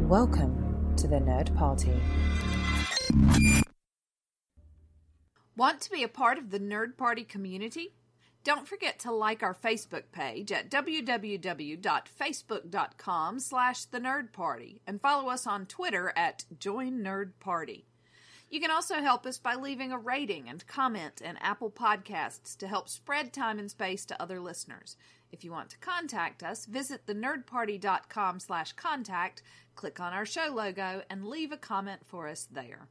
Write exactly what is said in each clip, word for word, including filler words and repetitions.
Welcome to the Nerd Party. Want to be a part of the Nerd Party community? Don't forget to like our Facebook page at w w w dot facebook dot com slash the nerd party and follow us on Twitter at Join Nerd Party. You can also help us by leaving a rating and comment in Apple Podcasts to help spread Time and Space to other listeners. If you want to contact us, visit the nerd party dot com slash contact, click on our show logo, and leave a comment for us there.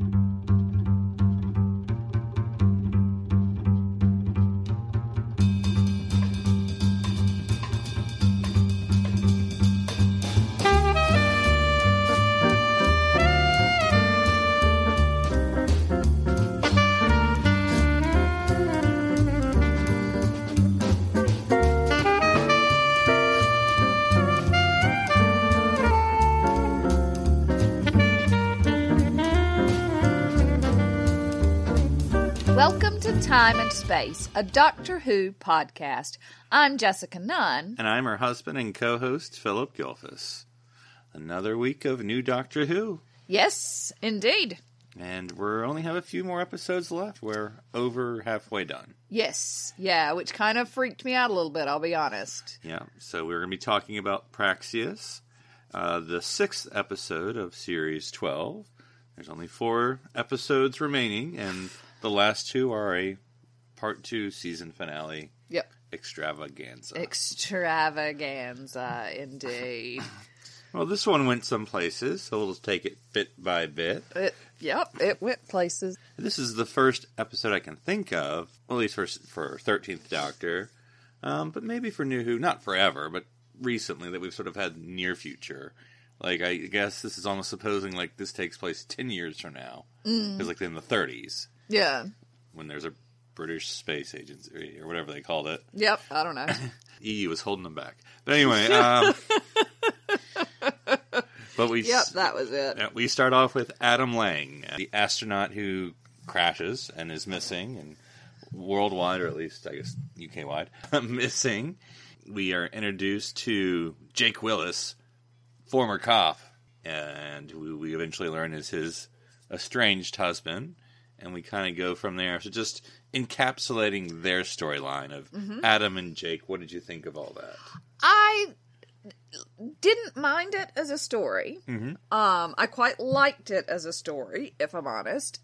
Welcome to Time and Space, a Doctor Who podcast. I'm Jessica Nunn. And I'm her husband and co-host, Philip Gilfus. Another week of new Doctor Who. Yes, indeed. And we only have a few more episodes left. We're over halfway done. Yes, yeah, which kind of freaked me out a little bit, I'll be honest. Yeah, so we're going to be talking about Praxeus, uh, the sixth episode of Series twelve. There's only four episodes remaining, and the last two are a part two season finale. Yep. Extravaganza. Extravaganza, indeed. Well, this one went some places, so we'll take it bit by bit. It, yep, it went places. This is the first episode I can think of, at least for, for thirteenth Doctor, um, but maybe for New Who, not forever, but recently that we've sort of had near future. Like, I guess this is almost supposing, like, this takes place ten years from now. Because, mm. like, in the thirties. Yeah. When there's a British space agency, or whatever they called it. Yep, I don't know. E U was holding them back. But anyway, um... but we... Yep, that was it. We start off with Adam Lang, the astronaut who crashes and is missing, and worldwide, or at least, I guess, U K-wide, missing. We are introduced to Jake Willis, former cop, and who we eventually learn is his estranged husband, and we kind of go from there. So just encapsulating their storyline of mm-hmm. Adam and Jake. What did you think of all that? I didn't mind it as a story. Mm-hmm. Um, I quite liked it as a story, if I'm honest.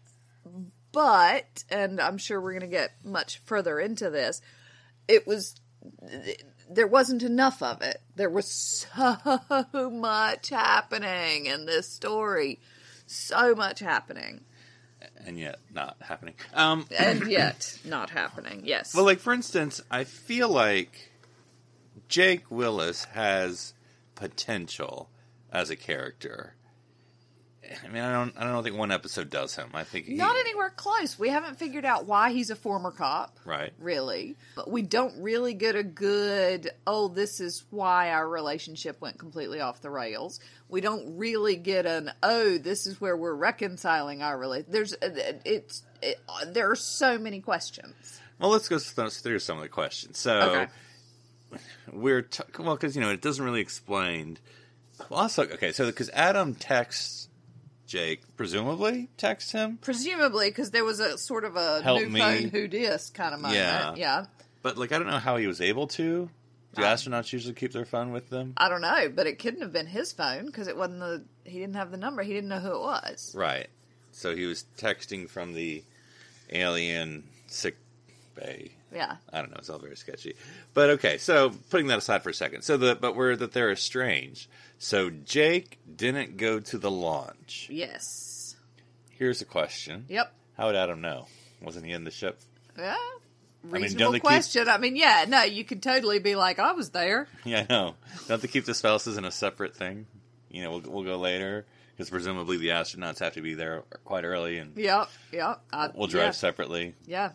But, and I'm sure we're going to get much further into this, it was... there wasn't enough of it. There was so much happening in this story. So much happening. And yet, not happening. Um, and yet, not happening, yes. Well, like, for instance, I feel like Jake Willis has potential as a character. I mean, I don't I don't think one episode does him. I think he, Not anywhere close. We haven't figured out why he's a former cop. Right. Really. But we don't really get a good, oh, this is why our relationship went completely off the rails. We don't really get an, oh, this is where we're reconciling our relationship. There's, it's, it, there are so many questions. Well, let's go through some of the questions. So, okay. we're, t- well, because, you know, it doesn't really explain. Well, also, okay, so, because Adam texts Jake, presumably, text him? Presumably, because there was a sort of a Help new me. phone who dis kind of moment. Yeah. yeah. But, like, I don't know how he was able to. Do um, astronauts usually keep their phone with them? I don't know, but it couldn't have been his phone, because it wasn't the, he didn't have the number. He didn't know who it was. Right. So he was texting from the alien sick bay. Yeah. I don't know, it's all very sketchy. But okay, so putting that aside for a second. So the but we're that they're estranged. So Jake didn't go to the launch. Yes. Here's a question. Yep. How would Adam know? Wasn't he in the ship? Yeah. I Reasonable mean, question. Keep... I mean, yeah, no, you could totally be like, I was there. Yeah, I know. Don't they keep the spouses in a separate thing? You know, we'll, we'll go later. Because presumably the astronauts have to be there quite early. And yep, yep. I, we'll drive yeah. separately. Yeah.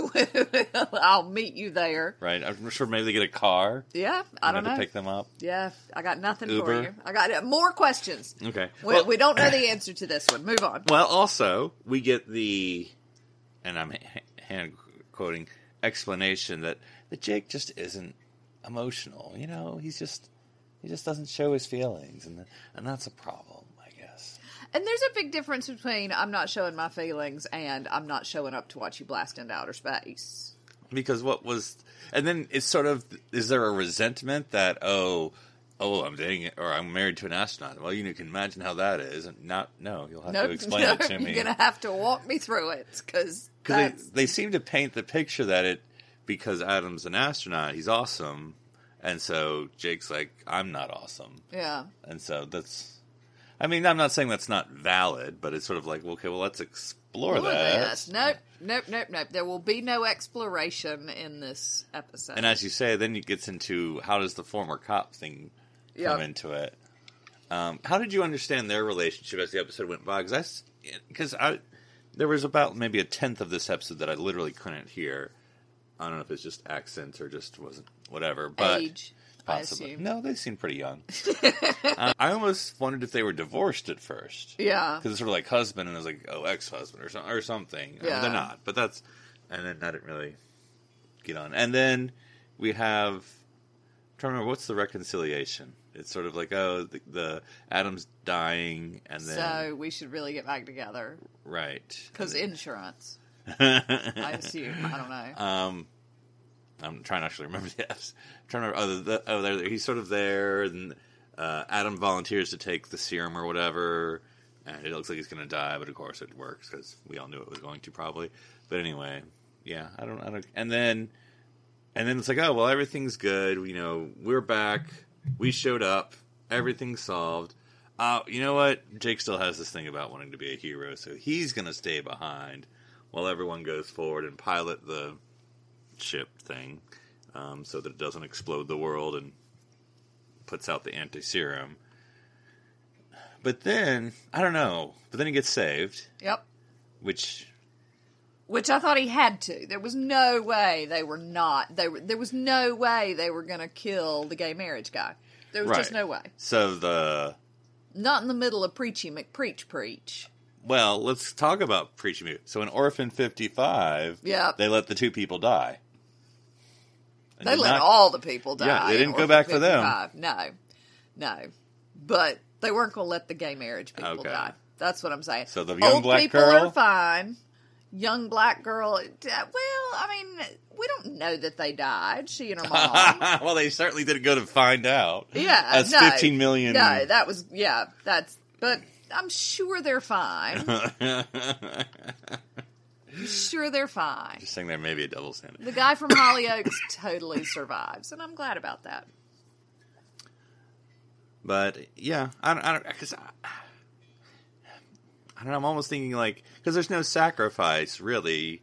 I'll meet you there. Right. I'm sure maybe they get a car. Yeah, I don't know. To pick them up. Yeah, I got nothing Uber. for you. I got more questions. Okay. We, well, we don't know the answer to this one. Move on. Well, also, we get the, and I'm hand quoting, explanation that, that Jake just isn't emotional. You know, he's just he just doesn't show his feelings, and and that's a problem, I guess. And there's a big difference between I'm not showing my feelings and I'm not showing up to watch you blast into outer space. Because what was, and then it's sort of, is there a resentment that, oh, oh, I'm dating it, or I'm married to an astronaut? Well, you can imagine how that is. And not, no, you'll have nope, to explain no, it to me. You're going to have to walk me through it, because they, they seem to paint the picture that it, because Adam's an astronaut, he's awesome, and so Jake's like, I'm not awesome. Yeah. And so that's, I mean, I'm not saying that's not valid, but it's sort of like, okay, well, let's explore Look that. at this. Nope, nope, nope, nope. There will be no exploration in this episode. And as you say, then it gets into how does the former cop thing come Yep. into it. Um, how did you understand their relationship as the episode went by? Because I, because I, there was about maybe a tenth of this episode that I literally couldn't hear. I don't know if it's just accents or just wasn't whatever. But Age, possibly. I assume. No, they seem pretty young. uh, I almost wondered if they were divorced at first. Yeah. Because it's sort of like husband, and I was like, oh, ex-husband or, so, or something. I mean, Yeah. they're not, but that's... And then I didn't really get on. And then we have... I'm trying to remember, what's the reconciliation? It's sort of like, oh, the, the Adam's dying, and then... So we should really get back together. Right. Because insurance. I assume. I don't know. Um, I'm trying to actually remember the F's. I'm trying to remember, oh, the, oh there, he's sort of there, and uh, Adam volunteers to take the serum or whatever, and it looks like he's going to die, but of course it works, because we all knew it was going to probably. But anyway, yeah, I don't, I don't, and then, and then it's like, oh, well, everything's good, you know, we're back, we showed up, everything's solved. Uh, you know what? Jake still has this thing about wanting to be a hero, so he's going to stay behind while everyone goes forward and pilot the ship thing, um, so that it doesn't explode the world and puts out the anti-serum. But then, I don't know, but then he gets saved. Yep. Which... Which I thought he had to. There was no way they were not. They were, there was no way they were going to kill the gay marriage guy. There was right. just no way. So the... Not in the middle of Preachy McPreach Preach. Well, let's talk about Preachy McPreach. So in Orphan fifty-five, Yep. they let the two people die. And They did let not- all the people die. Yeah, they didn't in go Orphan back for them. fifty-five. No. No. But they weren't going to let the gay marriage people Okay. die. That's what I'm saying. So the young Old black people girl? are fine. Young black girl, uh, well, I mean, we don't know that they died, she and her mom. Well, they certainly didn't go to find out. Yeah, That's no, fifteen million. No, that was, yeah, that's, but I'm sure they're fine. I'm sure they're fine. Just saying there may be a double standard. The guy from Hollyoaks totally survives, and I'm glad about that. But yeah, I don't, I don't, cause I, I don't know. I'm almost thinking like, because there's no sacrifice really.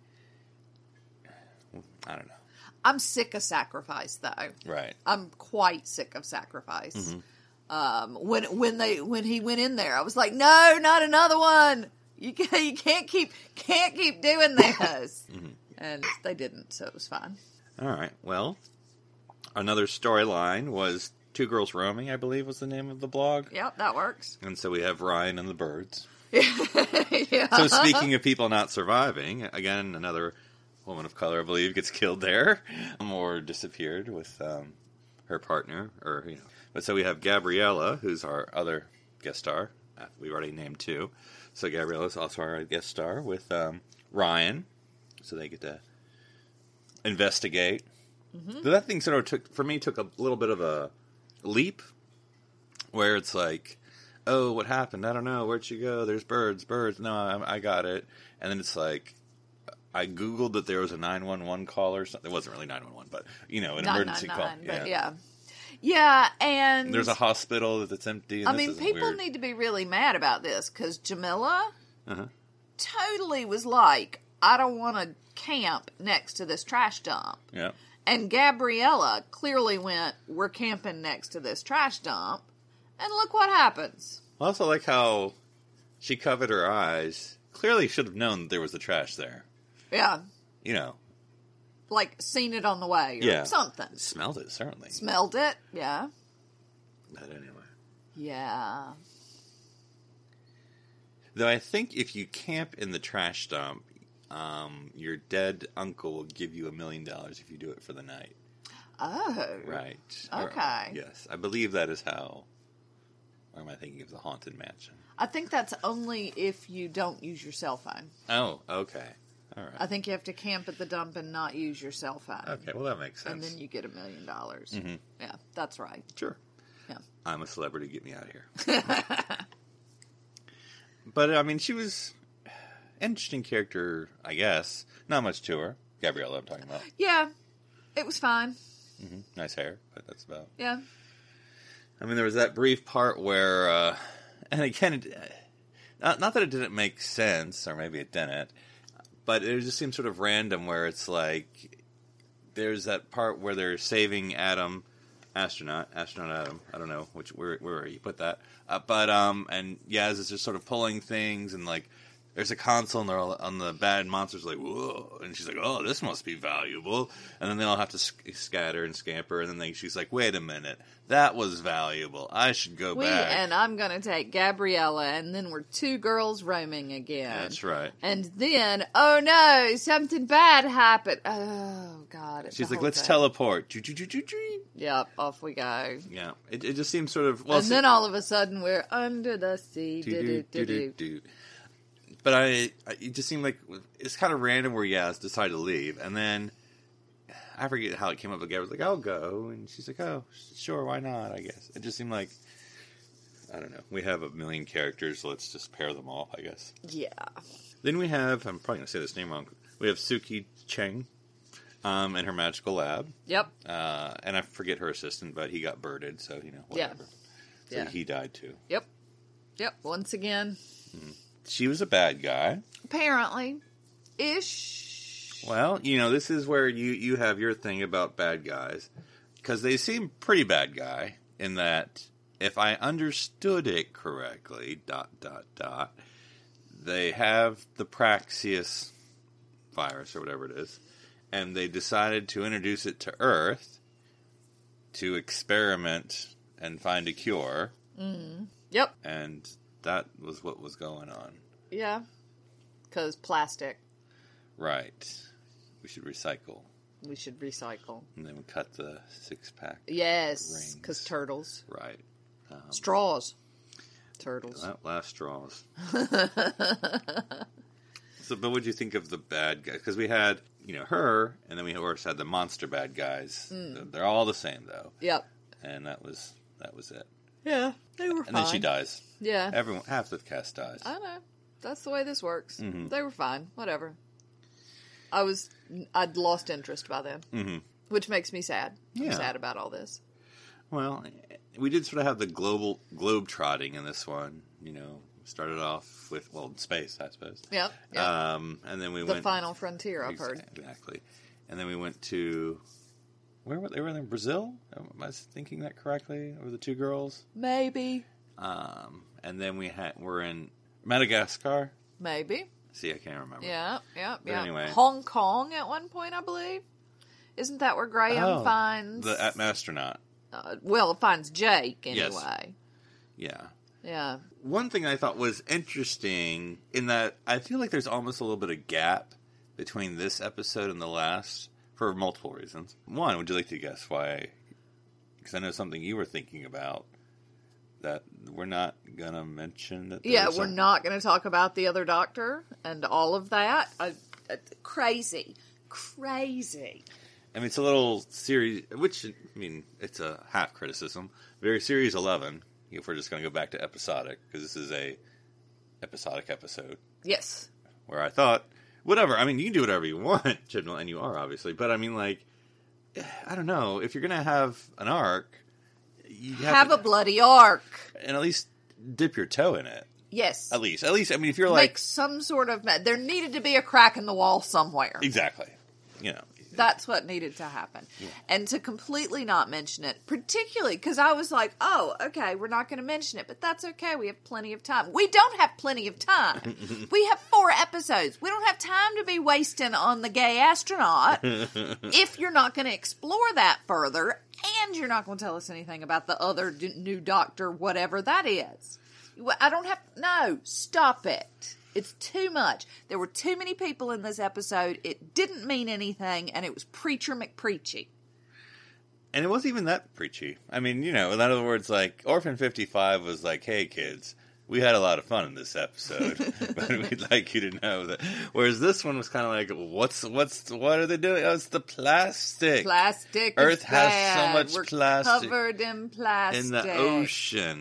I don't know. I'm sick of sacrifice, though. Right. I'm quite sick of sacrifice. Mm-hmm. Um, when when they when he went in there, I was like, no, not another one. You can't, you can't keep can't keep doing this. Mm-hmm. And they didn't, so it was fine. All right. Well, another storyline was Two Girls Roaming, I believe was the name of the blog. Yep, that works. And so we have Ryan and the birds. Yeah. So speaking of people not surviving, again, another woman of color, I believe, gets killed there or disappeared with um, her partner, or you know. But so we have Gabriella, who's our other guest star. We've already named two. So Gabriella's also our guest star with um, Ryan. So they get to investigate. Mm-hmm. So that thing sort of took, for me, took a little bit of a leap, where it's like, oh, what happened? I don't know. Where'd she go? There's birds, birds. No, I, I got it. And then it's like, I Googled that there was a nine one one call or something. It wasn't really nine one one, but, you know, an emergency call. But yeah. Yeah, and... There's a hospital that's empty. And I this mean, isn't people weird. need to be really mad about this, because Jamila Uh-huh. totally was like, I don't want to camp next to this trash dump. Yeah. And Gabriella clearly went, we're camping next to this trash dump. And look what happens. I also like how she covered her eyes. Clearly should have known that there was the trash there. Yeah. You know. Like, seen it on the way or Yeah. something. Smelled it, certainly. Smelled it, yeah. But anyway. Yeah. Though I think if you camp in the trash dump, um, your dead uncle will give you a million dollars if you do it for the night. Oh. Right. Okay. Or, yes. I believe that is how... Or am I thinking of the Haunted Mansion? I think that's only if you don't use your cell phone. Oh, okay. All right. I think you have to camp at the dump and not use your cell phone. Okay, well, that makes sense. And then you get a million dollars. Mm-hmm. Yeah, that's right. Sure. Yeah. I'm a celebrity. Get me out of here. But, I mean, she was an interesting character, I guess. Not much to her. Gabriella, I'm talking about. Yeah, it was fine. Mm-hmm. Nice hair, but that's about... Yeah. I mean, there was that brief part where... Uh, and again, it, not, not that it didn't make sense, or maybe it didn't, but it just seemed sort of random where it's like... There's that part where they're saving Adam... Astronaut, astronaut Adam. I don't know which where where you put that, uh, but um, and Yaz is just sort of pulling things, and like there's a console, and they're all, on the bad monsters like whoa, and she's like, oh, this must be valuable, and then they all have to sc- scatter and scamper, and then they, she's like, wait a minute, that was valuable. I should go we, back. And I'm gonna take Gabriella, and then we're two girls roaming again. That's right. And then, oh no, something bad happened. Oh God! It's She's the like, whole let's thing. teleport. Choo-choo-choo-choo-choo. Yep, off we go. Yeah, it it just seems sort of well. And then all of a sudden we're under the sea. Do-do-do-do-do. But I, I, it just seemed like it's kind of random where Yaz decided to leave, and then I forget how it came up. But Gab was like, "I'll go," and she's like, "Oh, sure, why not?" I guess it just seemed like I don't know. We have a million characters, so let's just pair them off, I guess. Yeah. Then we have I'm probably gonna say this name wrong. We have Suki Cheng, um, in her magical lab. Yep. Uh, and I forget her assistant, but he got birded, so you know whatever. Yeah. So Yeah. he died too. Yep. Yep. Once again. Mm-hmm. She was a bad guy. Apparently. Ish. Well, you know, this is where you, you have your thing about bad guys. Because they seem pretty bad guy in that, if I understood it correctly, dot, dot, dot, they have the Praxeus virus or whatever it is, and they decided to introduce it to Earth to experiment and find a cure. Mm. Yep. And that was what was going on. Yeah. Because plastic. Right. We should recycle. We should recycle. And then we cut the six-pack. Yes. Because turtles. Right. Um, Straws. Turtles. That last straws. So, but what did you think of the bad guys? Because we had, you know, her, and then we of course had the monster bad guys. Mm. They're all the same, though. Yep. And that was that was it. Yeah, they were and fine. then she dies. Yeah. Everyone, half the cast dies. I know. That's the way this works. Mm-hmm. They were fine. Whatever. I was, I'd lost interest by then. Mm-hmm. Which makes me sad. Yeah. I'm sad about all this. Well, we did sort of have the global globe trotting in this one. You know, started off with, well, space, I suppose. Yep. yep. Um, and then we the went... The final frontier, I've exactly, heard. Exactly. And then we went to... Where were they? Were they in Brazil? Am I thinking that correctly? Or the two girls? Maybe. Um, and then we had we're in Madagascar. Maybe. See, I can't remember. Yeah, yeah, But yeah. anyway. Hong Kong at one point, I believe. Isn't that where Graham Oh, finds... the uh, astronaut. Uh, well, finds Jake, Yes. anyway. Yeah. Yeah. One thing I thought was interesting in that I feel like there's almost a little bit of gap between this episode and the last for multiple reasons. One, would you like to guess why? Because I know something you were thinking about that we're not going to mention. That Yeah, there's we're a- not going to talk about the other doctor and all of that. I, I, crazy. Crazy. I mean, it's a little series, which, I mean, it's a half criticism. Very series eleven, if we're just going to go back to episodic, because this is a episodic episode. Yes. Where I thought, whatever, I mean, you can do whatever you want, General, and you are, obviously, but I mean, like, I don't know, if you're going to have an arc, you have, Have to, a bloody arc. and at least dip your toe in it. Yes. At least. At least, I mean, if you're Make like... some sort of... There needed to be a crack in the wall somewhere. Exactly. You know. That's what needed to happen. Yeah. And to completely not mention it, particularly because I was like, oh, okay, we're not going to mention it, but that's okay. We have plenty of time. We don't have plenty of time. We have four episodes. We don't have time to be wasting on the gay astronaut if you're not going to explore that further and you're not going to tell us anything about the other d- new doctor, whatever that is. I don't have... No, stop it. It's too much. There were too many people in this episode. It didn't mean anything, and it was Preacher McPreachy. And it wasn't even that preachy. I mean, you know, in other words, like, Orphan fifty-five was like, hey, kids, we had a lot of fun in this episode, but we'd like you to know that. Whereas this one was kind of like, what's, what's, what are they doing? Oh, it's the plastic. Plastic Earth is has bad. so much We're plastic. covered in plastic. In the ocean.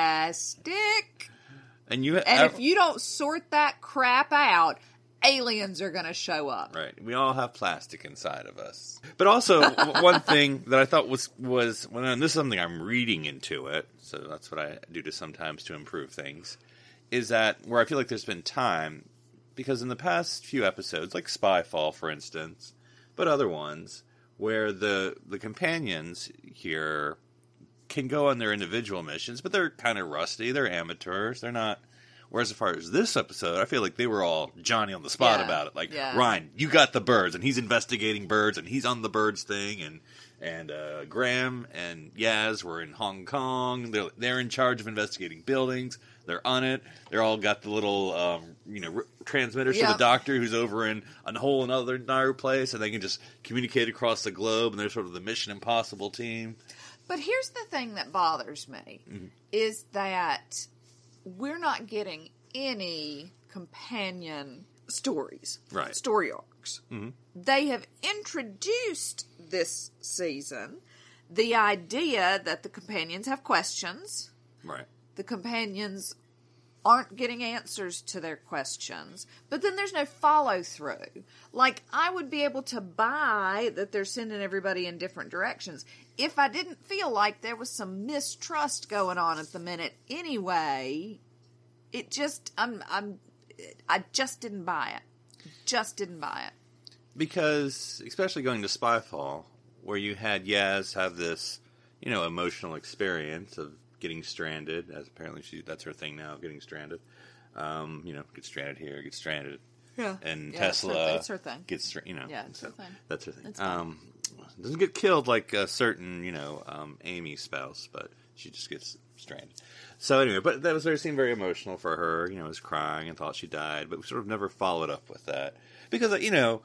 Plastic. And you, And if you don't sort that crap out, aliens are going to show up. Right. We all have plastic inside of us. But also, w- one thing that I thought was, was well, and this is something I'm reading into it, so that's what I do to sometimes to improve things, is that where I feel like there's been time, because in the past few episodes, like Spyfall, for instance, but other ones, where the the companions here can go on their individual missions, but they're kind of rusty, they're amateurs, they're not... Whereas as far as this episode, I feel like they were all Johnny on the spot Yeah, about it. Like, yeah. Ryan, you got the birds, and he's investigating birds, and he's on the birds thing, and and uh, Graham and Yaz were in Hong Kong. They're, they're in charge of investigating buildings. They're on it. They're all got the little, um, you know, r- transmitters Yep. to the doctor who's over in a whole another, another place, and they can just communicate across the globe, and they're sort of the Mission Impossible team. But here's the thing that bothers me, Mm-hmm. is that we're not getting any companion stories. Right. Story arcs. Mm-hmm. They have introduced this season the idea that the companions have questions. Right. The companions aren't getting answers to their questions, but then there's no follow through. Like, I would be able to buy that they're sending everybody in different directions if I didn't feel like there was some mistrust going on at the minute anyway. It just, I'm, I'm, I just didn't buy it. Just didn't buy it. Because, especially going to Spyfall, where you had Yaz have this, you know, emotional experience of getting stranded, as apparently she that's her thing now, getting stranded. Um, you know, get stranded here, get stranded. Yeah. And Yeah, it's her Tesla thing, it's her thing. gets, stra- you know. Yeah, it's so her thing. That's her thing. It's fine. Um, doesn't get killed like a certain, you know, um, Amy's spouse, but she just gets stranded. So anyway, but that was very seemed very emotional for her. You know, was crying and thought she died, but we sort of never followed up with that because you know,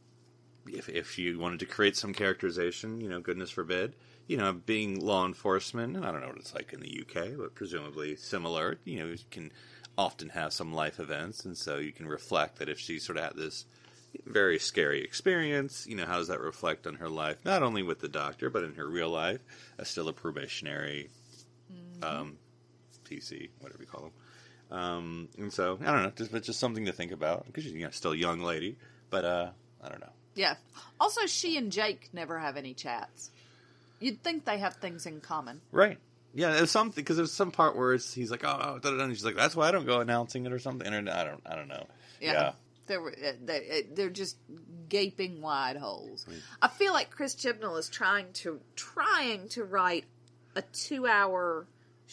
if if you wanted to create some characterization, you know, goodness forbid, you know, being law enforcement, and I don't know what it's like in the U K, but presumably similar. You know, you can often have some life events, and so you can reflect that if she sort of had this very scary experience, you know, how does that reflect on her life, not only with the doctor, but in her real life, as still a probationary mm-hmm. um, P C, whatever you call them. Um, and so, I don't know, just, but just something to think about, because she's you know, still a young lady, but uh, I don't know. Yeah. Also, she and Jake never have any chats. You'd think they have things in common. Right. Yeah, there's something, because there's some part where it's, he's like, oh, da, da, da, and she's like, that's why I don't go announcing it or something, and I don't, I don't know. Yeah. yeah. They were, they, they're just gaping wide holes. Mm. I feel like Chris Chibnall is trying to trying to write a two-hour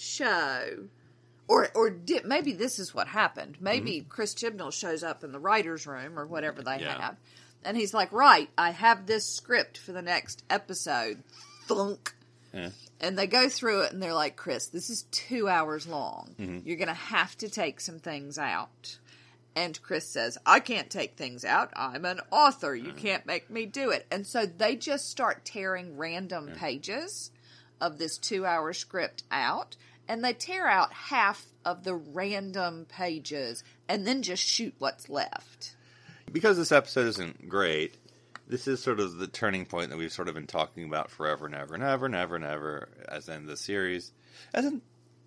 show, or or did, maybe this is what happened. Maybe mm-hmm. Chris Chibnall shows up in the writer's room or whatever they yeah. have, and he's like, "Right, I have this script for the next episode." Thunk. Yeah. And they go through it, and they're like, "Chris, this is two hours long. Mm-hmm. You're going to have to take some things out." And Chris says, I can't take things out. I'm an author. You can't make me do it. And so they just start tearing random yeah. pages of this two-hour script out. And they tear out half of the random pages and then just shoot what's left. Because this episode isn't great, this is sort of the turning point that we've sort of been talking about forever and ever and ever and ever and ever as in the series. As in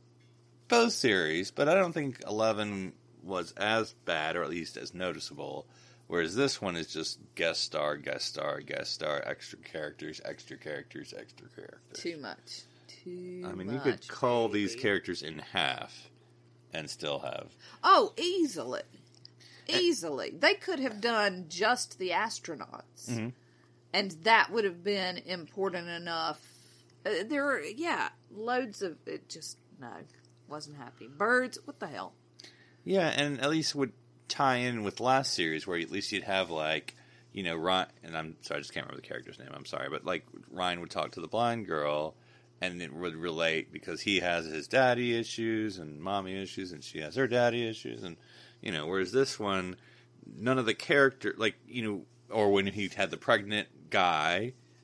both series, but I don't think eleven was as bad, or at least as noticeable, whereas this one is just guest star, guest star, guest star, extra characters, extra characters, extra characters. Too much. Too much. I mean, you could call baby. these characters in half and still have... Oh, easily. Easily. And, they could have done just the astronauts, mm-hmm. and that would have been important enough. Uh, there are, yeah, loads of... It just, no, wasn't happy. Birds, what the hell? Yeah, and at least would tie in with last series, where at least you'd have, like, you know, Ryan, and I'm sorry, I just can't remember the character's name, I'm sorry, but, like, Ryan would talk to the blind girl, and it would relate, because he has his daddy issues, and mommy issues, and she has her daddy issues, and, you know, whereas this one, none of the character, like, you know, or when he had the pregnant guy,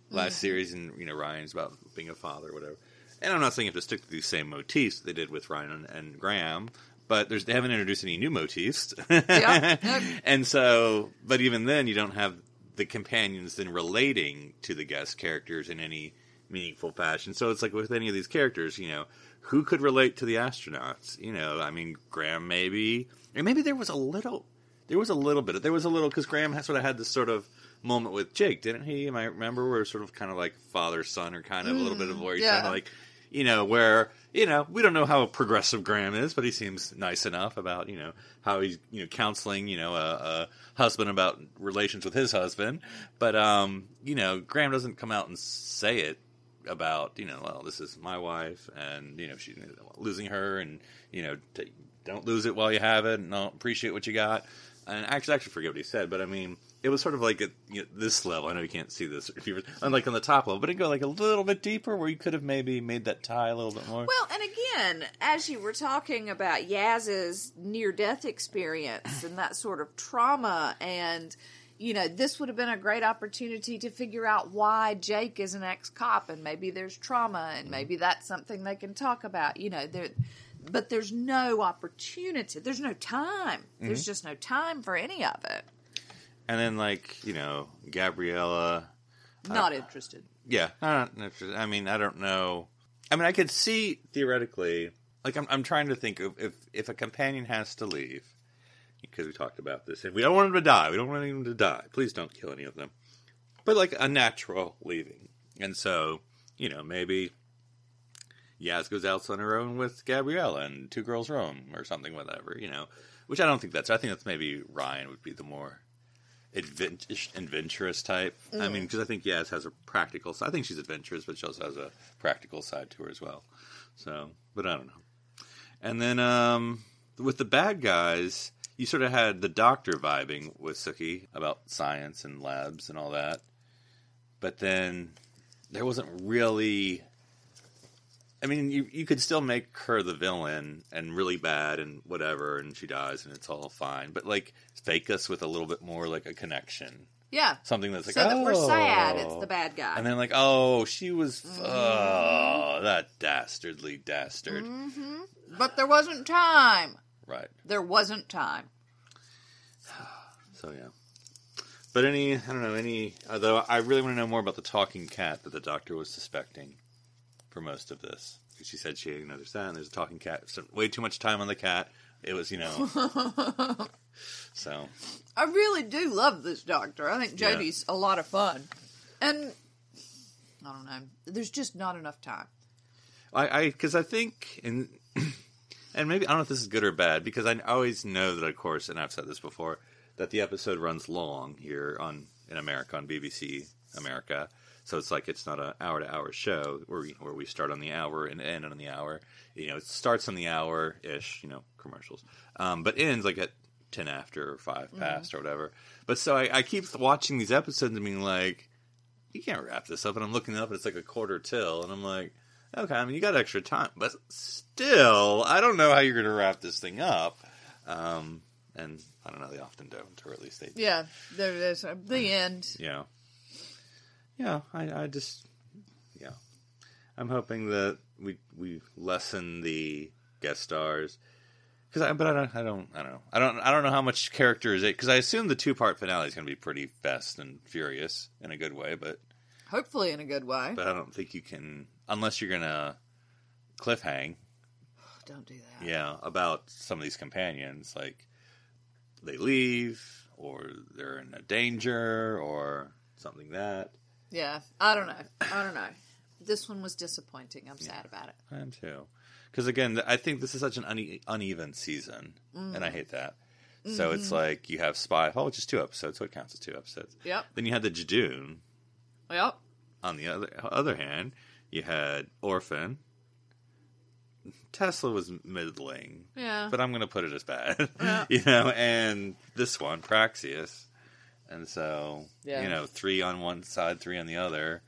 last Mm. series, and you know Ryan's about being a father or whatever. And I'm not saying you have to stick to these same motifs that they did with Ryan and, and Graham, but there's, they haven't introduced any new motifs. Yeah. Yep. And so, but even then, you don't have the companions then relating to the guest characters in any meaningful fashion. So it's like with any of these characters, you know, who could relate to the astronauts? You know, I mean, Graham maybe, or maybe there was a little, there was a little bit, there was a little, because Graham has sort of had this sort of moment with Jake, didn't he? You might remember where sort of kind of like father son, or kind of mm, a little bit of where he's yeah. kind of like, you know, where, you know, we don't know how progressive Graham is, but he seems nice enough about, you know, how he's, you know, counseling, you know, a, a husband about relations with his husband. But, um, you know, Graham doesn't come out and say it about, you know, well, this is my wife, and, you know, she's losing her, and, you know, t- don't lose it while you have it, and don't appreciate what you got. And actually, I actually forget what he said, but I mean, it was sort of like at you know, this level. I know you can't see this, if you unlike on the top level, but it go like a little bit deeper, where you could have maybe made that tie a little bit more. Well, and again, as you were talking about Yaz's near-death experience and that sort of trauma, and you know, this would have been a great opportunity to figure out why Jake is an ex-cop, and maybe there's trauma, and maybe that's something they can talk about. You know, there. But there's no opportunity. There's no time. Mm-hmm. There's just no time for any of it. And then, like, you know, Gabriella. Not uh, interested. Yeah, not interested. I mean, I don't know. I mean, I could see, theoretically, like, I'm I'm trying to think of if, if a companion has to leave, because we talked about this, and we don't want them to die. We don't want anyone to die. Please don't kill any of them. But, like, a natural leaving. And so, you know, maybe Yaz goes out on her own with Gabriella and Two Girls Roam or something, whatever, you know. Which I don't think that's, I think that's maybe Ryan would be the more advent- adventurous type. Mm. I mean, because I think Yaz has a practical side. I think she's adventurous, but she also has a practical side to her as well. So, but I don't know. And then um, with the bad guys, you sort of had the doctor vibing with Sookie about science and labs and all that. But then there wasn't really... I mean, you you could still make her the villain and really bad and whatever, and she dies and it's all fine. But, like, fake us with a little bit more, like, a connection. Yeah. Something that's like, so oh. that we're sad it's the bad guy. And then, like, oh, she was, Mm-hmm. oh, that dastardly dastard. Mm-hmm. But there wasn't time. Right. There wasn't time. So, yeah. But any, I don't know, any, although I really want to know more about the talking cat that the doctor was suspecting for most of this. Because she said she had another son, there's a talking cat. So way too much time on the cat. It was, you know. So. I really do love this doctor. I think Jodie's yeah. a lot of fun. And, I don't know, there's just not enough time. I, I, because I think, in, and maybe, I don't know if this is good or bad, because I always know that, of course, and I've said this before, that the episode runs long here on in America, on B B C America. So it's like it's not an hour-to-hour show where we, where we start on the hour and end on the hour. You know, it starts on the hour-ish, you know, commercials. Um, but ends like at ten after or five past mm-hmm. or whatever. But so I, I keep watching these episodes and being like, you can't wrap this up. And I'm looking up and it's like a quarter till. And I'm like, okay, I mean, you got extra time. But still, I don't know how you're going to wrap this thing up. Um, and I don't know, they often don't, or at least they... Yeah, there it is. The end. Yeah. Yeah, I, I just, yeah. I'm hoping that we we lessen the guest stars, because I, but I don't, I don't, I don't know, I don't, I don't know how much character is it, because I assume the two part finale is going to be pretty fast and furious in a good way, but hopefully in a good way. But I don't think you can, unless you're going to cliffhang. Don't do that. Yeah, about some of these companions, like they leave, or they're in a danger, or something that. Yeah, I don't know. I don't know. This one was disappointing. I'm yeah, sad about it. I am too. Because again, I think this is such an une- uneven season, mm. and I hate that. Mm-hmm. So it's like you have Spy, oh, just two episodes, so it counts as two episodes. Yep. Then you had the Jadoon. Yep. On the other other hand, you had Orphan. Tesla was middling. Yeah. But I'm going to put it as bad. Yeah. You know, and this one, Praxius. And so, yeah. you know, three on one side, three on the other.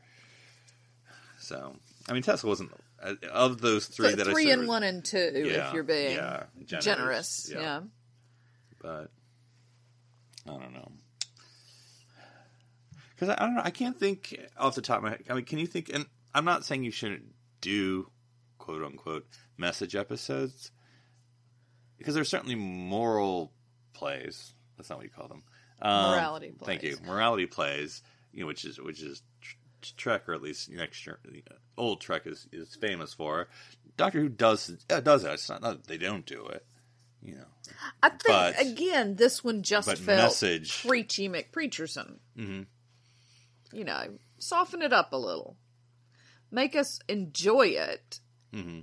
So, I mean, Tesla wasn't, uh, of those three but that three I said. Three and one and two, yeah, if you're being yeah, generous. generous. Yeah. yeah. But, I don't know. Because I, I don't know, I can't think off the top of my head. I mean, can you think? And I'm not saying you shouldn't do quote unquote message episodes, because there's certainly moral plays. That's not what you call them. Um, Morality plays. Thank you. Morality plays. You know, which is which is Trek, or at least next year, old Trek is, is famous for. Doctor Who does uh, does that. It's not, not that they don't do it. You know, I think but, again, this one just but felt message. preachy McPreacherson. Mm-hmm. You know, soften it up a little, make us enjoy it Mm-hmm.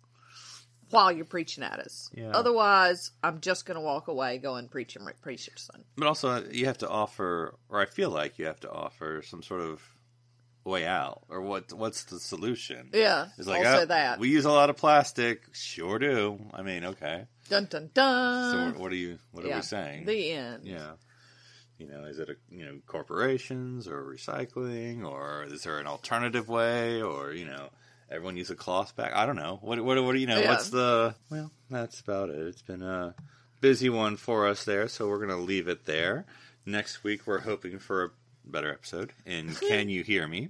while you're preaching at us. Yeah. Otherwise, I'm just going to walk away going preaching McPreacherson. But also, you have to offer, or I feel like you have to offer some sort of way out, or what? What's the solution? Yeah, it's like, also oh, that. We use a lot of plastic. Sure do. I mean, okay. Dun dun dun. So what, what are you? What are yeah. we saying? The end. Yeah. You know, is it a, you know, corporations or recycling, or is there an alternative way, or you know, everyone use a cloth bag? I don't know. What what what do you know? Yeah. What's the? Well, that's about it. It's been a busy one for us there, so we're gonna leave it there. Next week we're hoping for a better episode in Can You Hear Me?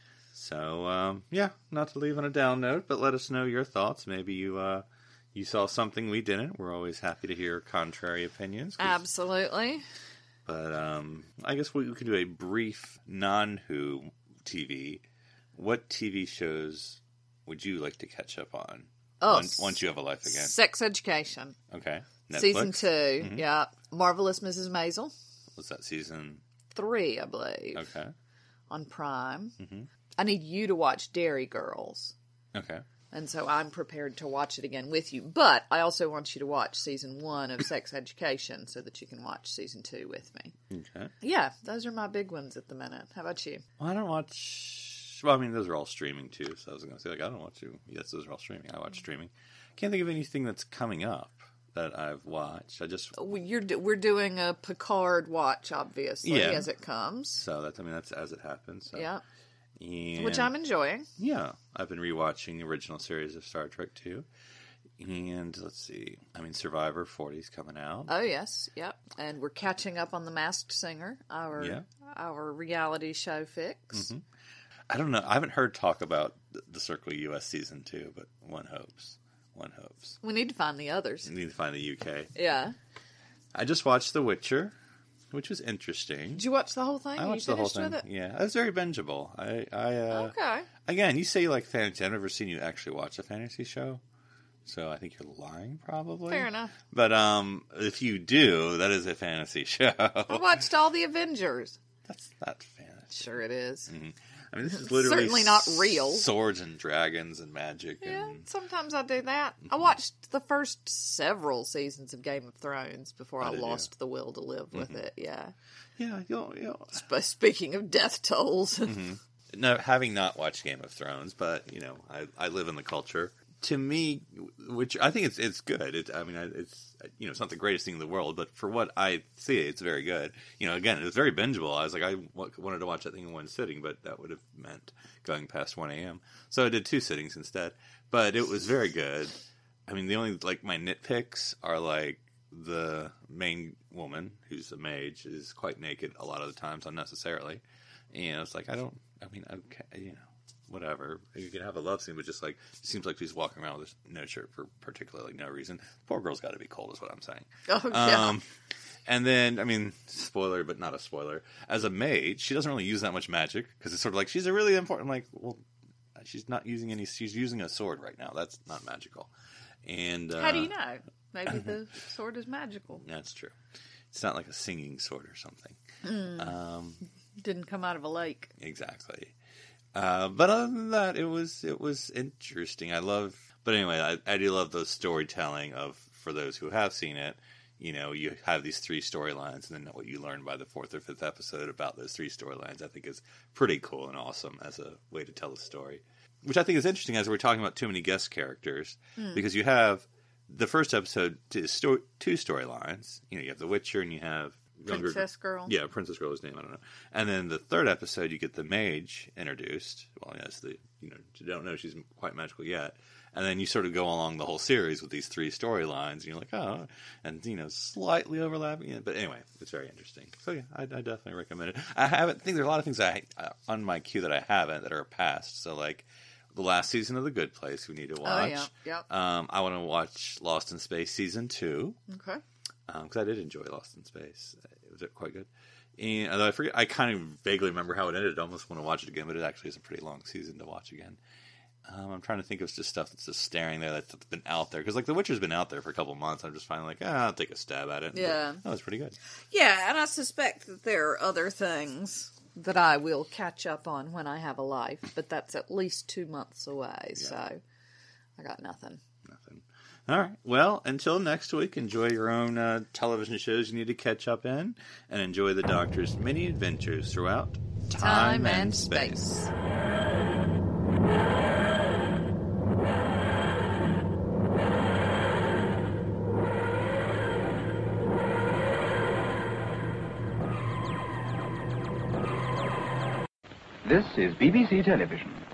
So um, yeah, not to leave on a down note, but let us know your thoughts. Maybe you uh, you saw something we didn't. We're always happy to hear contrary opinions. Absolutely. But um, I guess we, we could do a brief non-Who T V. What T V shows would you like to catch up on Oh, once, once you have a life again? Sex Education. Okay. Netflix? Season two. Mm-hmm. Yeah. Marvelous Missus Maisel. Was that season? Three, I believe. Okay. On Prime. Mm-hmm. I need you to watch Dairy Girls. Okay. And so I'm prepared to watch it again with you. But I also want you to watch season one of Sex Education so that you can watch season two with me. Okay. Yeah, those are my big ones at the minute. How about you? Well, I don't watch... Well, I mean, those are all streaming, too. So I was going to say, like, I don't watch you. Yes, those are all streaming. I watch streaming. Can't think of anything that's coming up that I've watched. I just... Well, You're, we're doing a Picard watch, obviously, Yeah. as it comes. So that's, I mean, that's as it happens. So. Yeah. And, Which I'm enjoying. Yeah. I've been rewatching the original series of Star Trek, too. And let's see. I mean, Survivor forty's coming out. Oh, yes. Yep. And we're catching up on The Masked Singer, our Yeah. our reality show fix. Mm-hmm. I don't know. I haven't heard talk about the, the Circle U S season two, but one hopes. One hopes. We need to find the others. We need to find the U K. Yeah. I just watched The Witcher, which was interesting. Did you watch the whole thing? I You watched the whole finished thing. with it? Yeah, it was very bingeable. I, I uh, Okay. Again, you say you like fantasy. I've never seen you actually watch a fantasy show, so I think you're lying, probably. Fair enough. But um, if you do, that is a fantasy show. I watched all the Avengers. That's not fantasy. Sure it is. Mm-hmm. I mean, this is literally Certainly not real. Swords and dragons and magic. Yeah, And sometimes I do that. I watched the first several seasons of Game of Thrones before Oh, I did you? lost the will to live with it. Yeah. yeah, you'll, you'll, But speaking of death tolls, no, having not watched Game of Thrones, but you know, I, I live in the culture. To me, which I think it's it's good. It, I mean, it's you know, it's not the greatest thing in the world, but for what I see, it's very good. You know, again, it was very bingeable. I was like, I w- wanted to watch that thing in one sitting, but that would have meant going past one a.m. So I did two sittings instead. But it was very good. I mean, the only like my nitpicks are like the main woman, who's a mage, is quite naked a lot of the times unnecessarily. And it's like I don't. I mean, okay, you know. Whatever. You can have a love scene, but just like, it seems like she's walking around with no shirt for particularly no reason. Poor girl's got to be cold, is what I'm saying. oh yeah, Um, and then, I mean, spoiler, but not a spoiler. As a mage, she doesn't really use that much magic because it's sort of like she's a really important. Like, well, she's not using any. She's using a sword right now. That's not magical. And uh, how do you know? Maybe the sword is magical. That's true. It's not like a singing sword or something. Mm. Um, Didn't come out of a lake. exactly. Uh, but other than that, it was it was interesting. I love, but anyway, I, I do love the storytelling of, for those who have seen it, you know, you have these three storylines, and then what you learn by the fourth or fifth episode about those three storylines, I think is pretty cool and awesome as a way to tell a story. Which I think is interesting as we're talking about too many guest characters, Mm. because you have the first episode is sto- two storylines. You know, you have The Witcher and you have younger Princess Girl. Yeah, Princess Girl is name. I don't know. And then the third episode, you get the mage introduced. Well, yes, the you know you don't know she's quite magical yet. And then you sort of go along the whole series with these three storylines, and you're like, oh, and you know, slightly overlapping. But anyway, it's very interesting. So yeah, I, I definitely recommend it. I haven't. I think there are a lot of things I uh, on my queue that I haven't that are past. So like the last season of The Good Place, we need to watch. Oh yeah, yep. Um, I want to watch Lost in Space season two. Okay. Because um, I did enjoy Lost in Space. It was quite good. And although I forget, I kind of vaguely remember how it ended. I almost want to watch it again, but it actually is a pretty long season to watch again. Um, I'm trying to think of just stuff that's just staring there that's been out there. Because, like, The Witcher's been out there for a couple months. I'm just finally like, ah, I'll take a stab at it. Yeah. But that was pretty good. Yeah, and I suspect that there are other things that I will catch up on when I have a life. But that's at least two months away. Yeah. So I got nothing. Nothing. All right. Well, until next week, enjoy your own uh, television shows you need to catch up in. And enjoy the Doctor's many adventures throughout time, time and, and space. space. This is B B C Television.